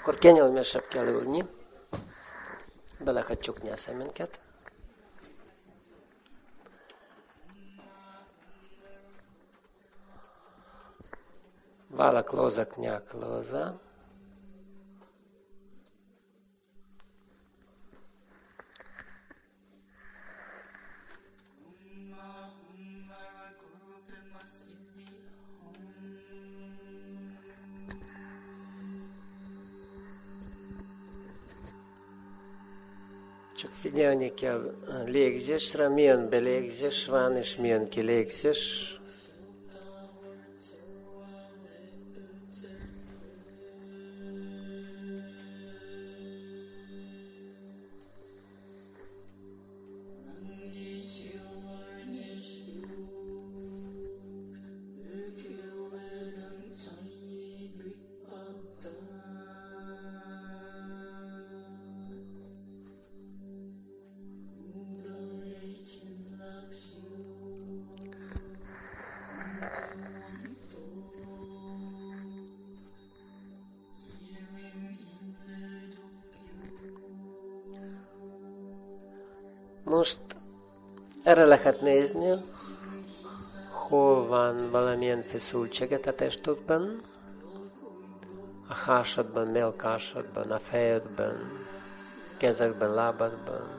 Akkor kényelmesebb kell ülni. Be lehet csukni a szemünket. Válla cloza, knya cloza. Csak figyelni kell a légzésre, milyen belégzés van, és milyen kilégzés. Most erre lehet nézni, hol van valamilyen feszültséget a testükben, a hásadban, mellkásadban, a fejedben, kezekben, lábadban.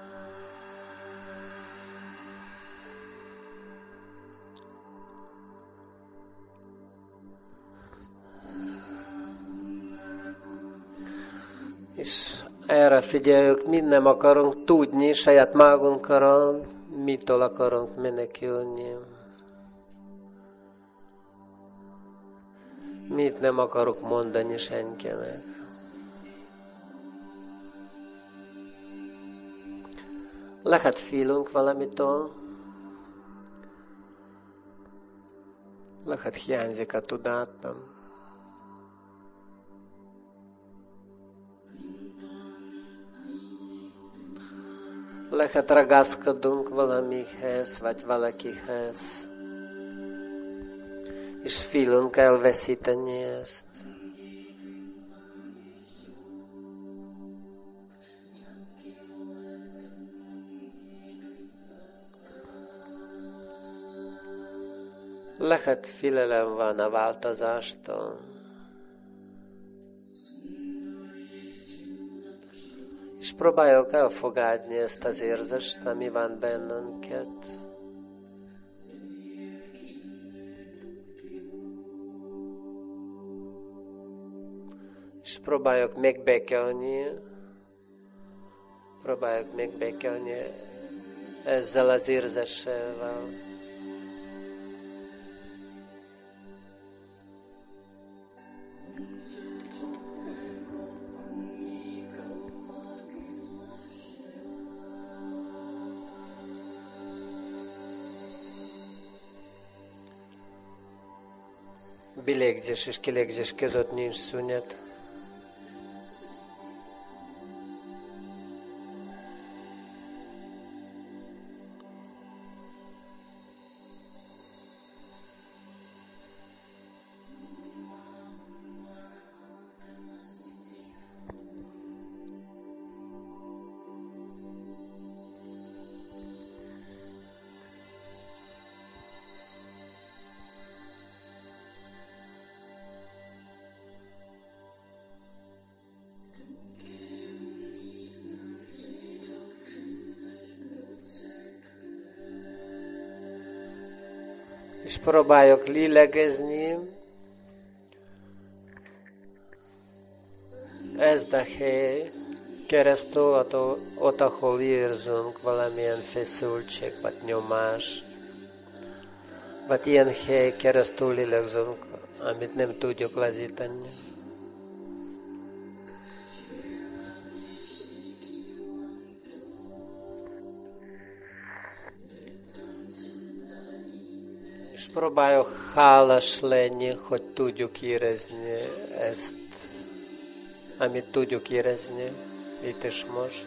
És erre figyeljük, mind nem akarunk tudni saját magunkról, mitől akarunk menekülni. Mit nem akarok mondani senkinek. Lehet félünk valamitől, lehet hiányzik a tudatban. Lehet ragaszkodunk valamihez, vagy valakihez, és félünk elveszíteni ezt. Lehet félelem van a változástól. És próbáljuk elfogadni ezt az érzést, ami van bennünket. És próbáljuk megbékélni ezzel az érzéssel. Belégzés és kilégzés között nincs szünet. És próbáljuk lélegezni. Ez a hely keresztül, ott, ahol érzünk valamilyen feszültség, vagy nyomást. Vagy ilyen hely keresztül lélegzünk, amit nem tudjuk lazítani. Próbáljuk hálás lenni, hogy tudjuk érezni ezt, amit tudjuk érezni itt és most.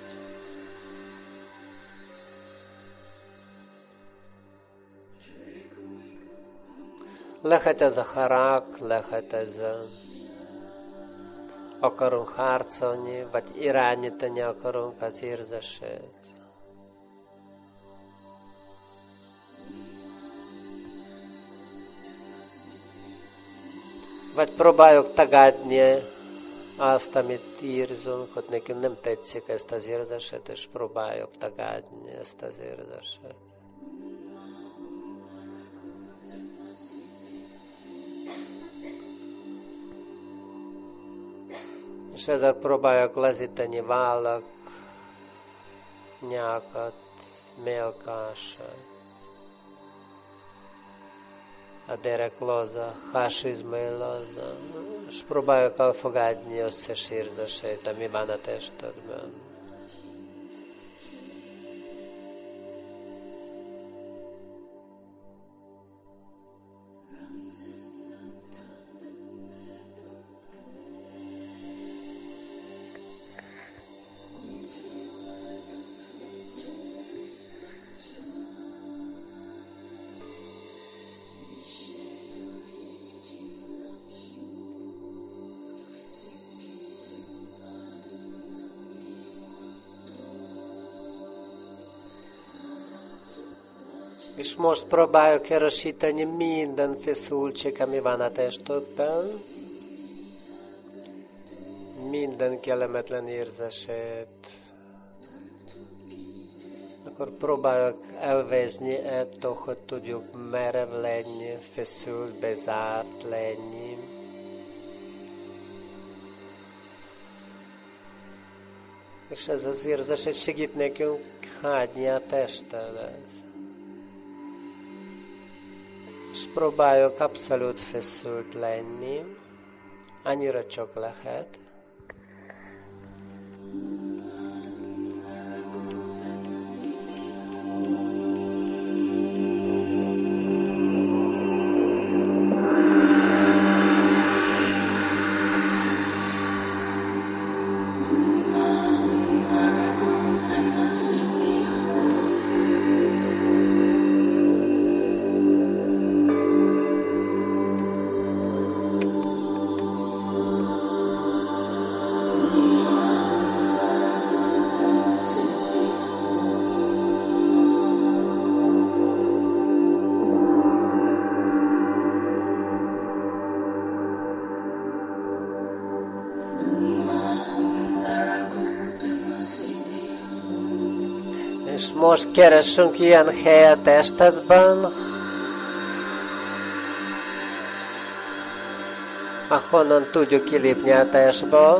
Lehet ez a harag, lehet ez akarunk harcolni, vagy irányítani akarunk az érzését. Vagy próbáljuk tagadni azt, amit érzünk, hogy nekünk nem tetszik ezt az érzéset, és próbáljuk tagadni ezt az érzéset. És ezzel próbáljuk lazítani vállak, nyákat, melkását, a derek laza, hásizmai laza, és próbáljuk elfogadni összes érzéseit, ami van a testedben. És most próbáljuk erősíteni minden feszültség, ami van a testedben, minden kellemetlen érzését. Akkor próbáljuk elvézni ettől, hogy tudjuk merev lenni, feszült, bezárt lenni. És ez az érzés segít nekünk hagyni a testedet. És próbáljuk abszolút feszült lenni, annyira csak lehet. És most keressünk ilyen helyet testedben, ahonnan tudjuk kilépni a testből.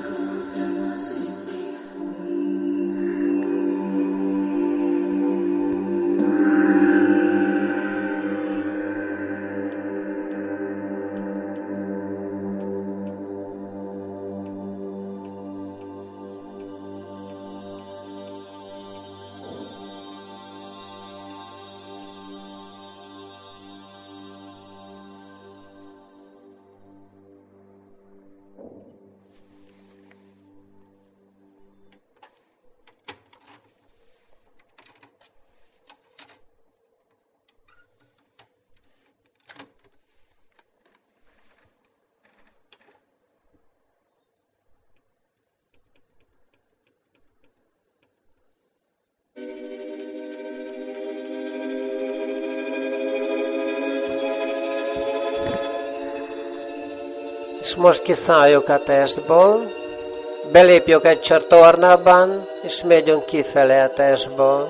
És most kiszálljuk a testből, belépjük egy csatornában, és megyünk kifele a testből.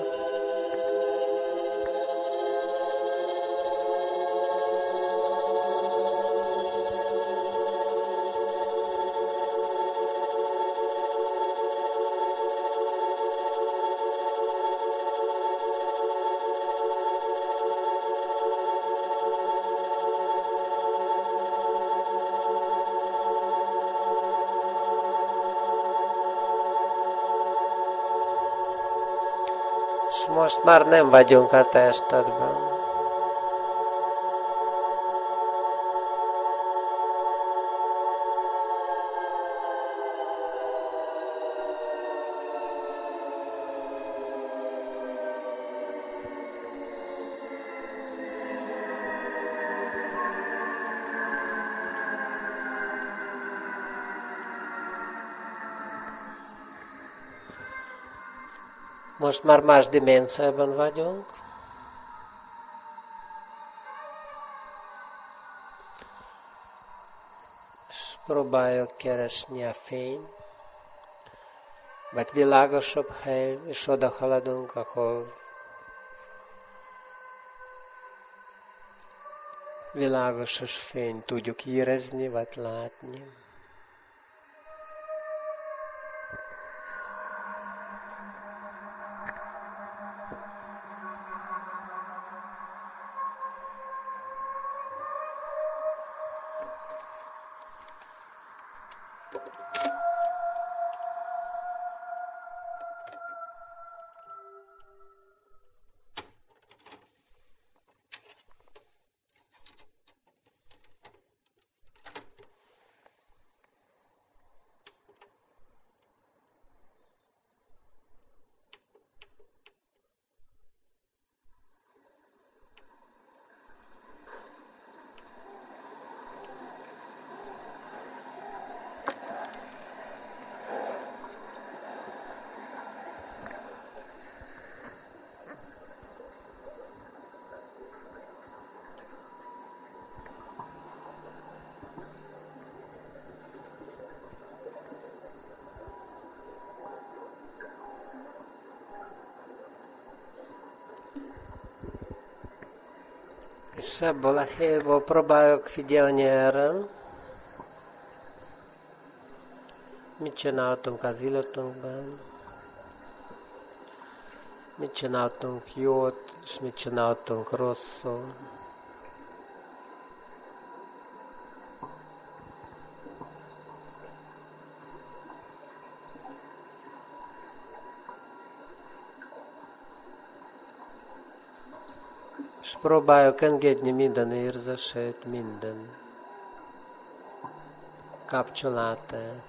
És most már nem vagyunk a testedben. Most már más dimenzióban vagyunk. És próbáljuk keresni a fény, vagy világosabb hely, és oda haladunk, ahol világos fényt tudjuk érezni, vagy látni. És ebből a helyből próbálok figyelni erre. Mit csináltunk az életünkben? Mit csináltunk jót, és mit csináltunk rosszul? És próbáljuk engedni minden érzését, minden kapcsolatát.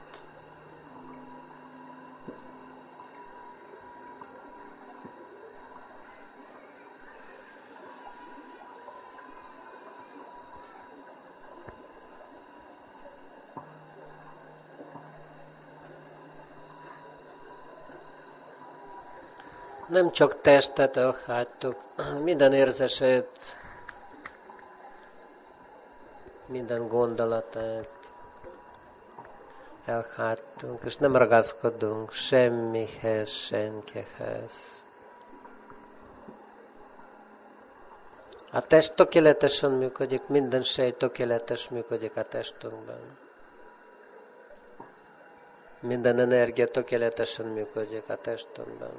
Nem csak testet elhagytuk, minden érzését, minden gondolatát elhagytunk, és nem ragaszkodunk semmihez, senkihez. A test tökéletesen működik, minden sejt tökéletes működik a testünkben. Minden energia tökéletesen működik a testünkben.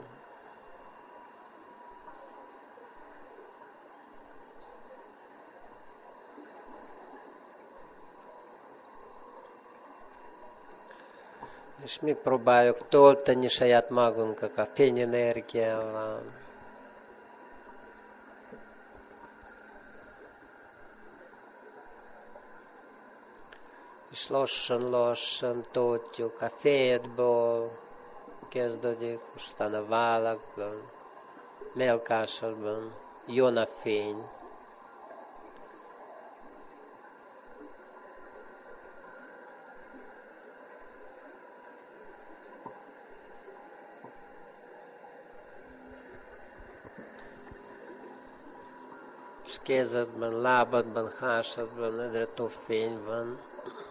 És mi próbáljuk tölteni saját magunkat a fényenergiával. És lassan töltjük a fejedből, kezdődik, aztán a vállakban, melkásokban, jön a fény. És kezedben, lábadban, hásadban egyre több fény van.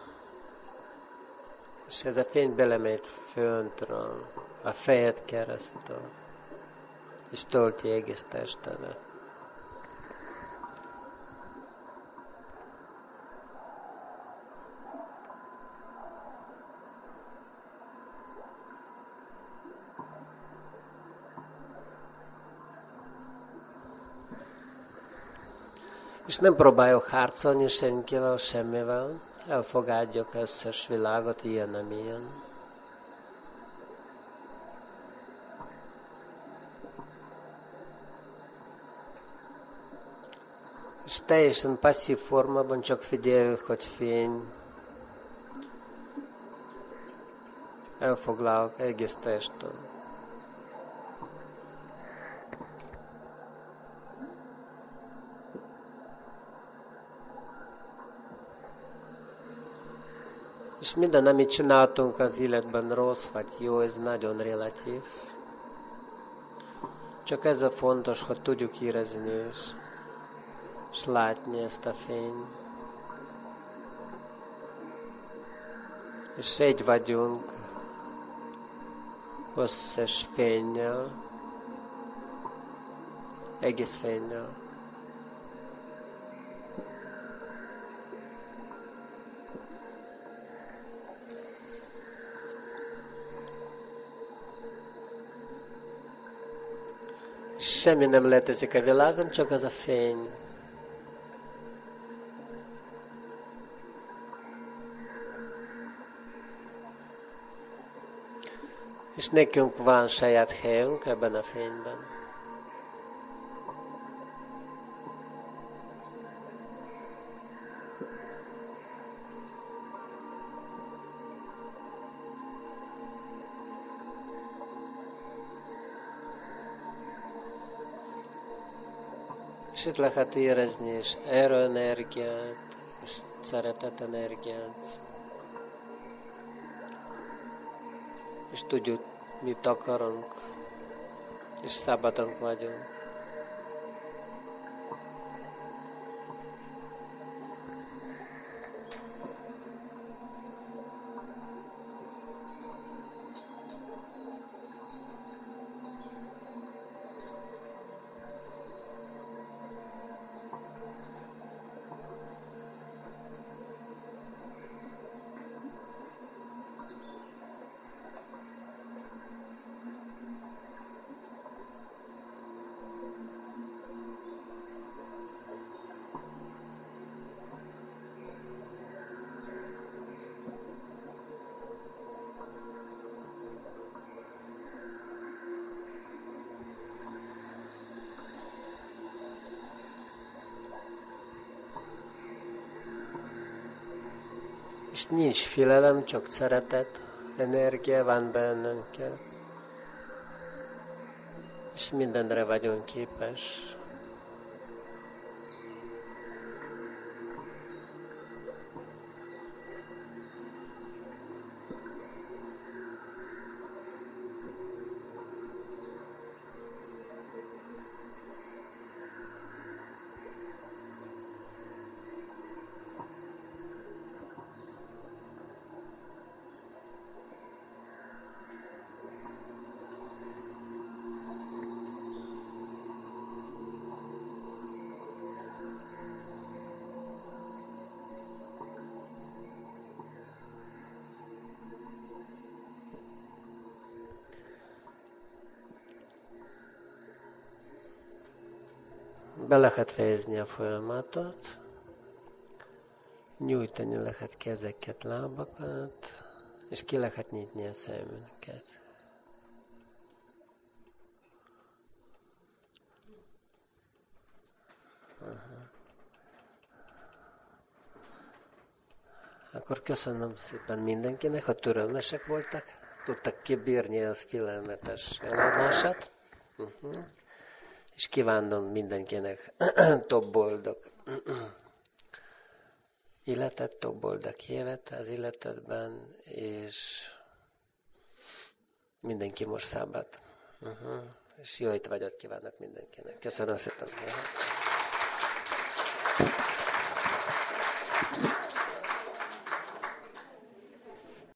És ez a fény belemegy föntről, a fejed keresztül, és tölti egész testedet. És nem próbáljuk harcolni senkivel, semmivel. Elfogadjuk összes világot ilyen, amilyen. És teljesen passzív formában csak figyeljük, hogy fény elfoglaljuk egész testen. És minden, amit csináltunk az életben rossz vagy jó, ez nagyon relatív. Csak ez a fontos, hogy tudjuk érezni és látni ezt a fényt. És egy vagyunk összes fénnyel, egész fénnyel. Semmi nem létezik a világon, csak az a fény. És nekünk van saját helyünk ebben a fényben. És itt lehet érezni is erőenergiát, és szeretetenergiát. És tudjuk, mit akarunk, és szabadon vagyunk. És nincs félelem, csak szeretet, energia van bennünket. És mindenre vagyunk képes. Be lehet fejezni a folyamatot, nyújtani lehet kezeket, lábakat, és ki lehet nyitni a szemünket. Akkor köszönöm szépen mindenkinek, ha türelmesek voltak, tudtak kibírni az félelmetes eladását. És kívánom mindenkinek több boldog életet, több boldog évet az életedben, és mindenki most szabad. És jó étvágyat kívánok mindenkinek. Köszönöm szépen.